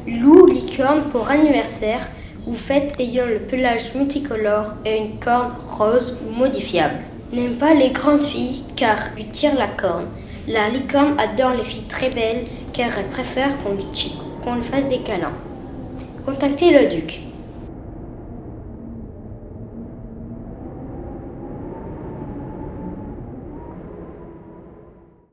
Loup, licorne pour anniversaire ou fête ayant le pelage multicolore et une corne rose ou modifiable. N'aime pas les grandes filles car lui tire la corne. La licorne adore les filles très belles car elle préfère qu'on lui fasse des câlins. Contactez le duc.